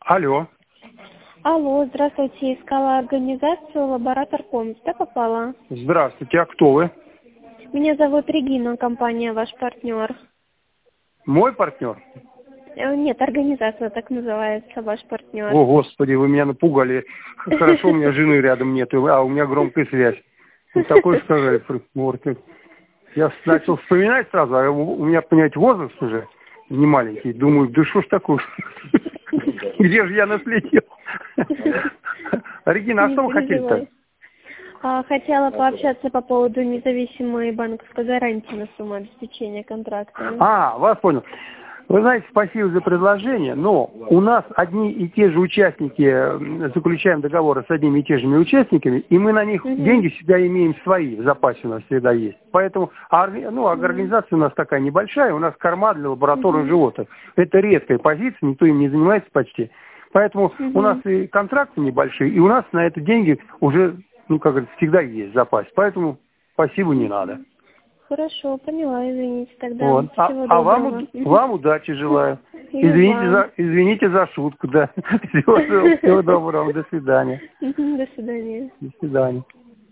Алло. Алло, здравствуйте. Искала организацию «Лаборатор Комс». Да, попала? Здравствуйте, а кто вы? Меня зовут Регина, компания «Ваш партнер». Мой партнер? Нет, организация так называется, «Ваш партнер». О, Господи, вы меня напугали. Хорошо, у меня жены рядом нет, а у меня громкая связь. Вот такой сказали. Я начал вспоминать сразу, а у меня, понимаете, возраст уже не маленький. Думаю, да что ж такое? Где же я наследил? Регина, а что вы хотели-то? Хотела пообщаться по поводу независимой банковской гарантии на сумму обеспечения контракта. Вас понял. Вы знаете, спасибо за предложение, но у нас одни и те же участники, заключаем договоры с одними и теми же участниками, и мы на них деньги всегда имеем свои, в запасе у нас всегда есть. Поэтому, организация у нас такая небольшая, у нас корма для лабораторных животных. Это редкая позиция, никто им не занимается почти. Поэтому у нас и контракты небольшие, и у нас на это деньги уже, как говорится, всегда есть в запасе. Поэтому спасибо не надо. Хорошо, поняла, извините тогда. Вот. Всего доброго. Вам удачи желаю. И Извините за шутку, да. Всего доброго, до свидания. До свидания. До свидания.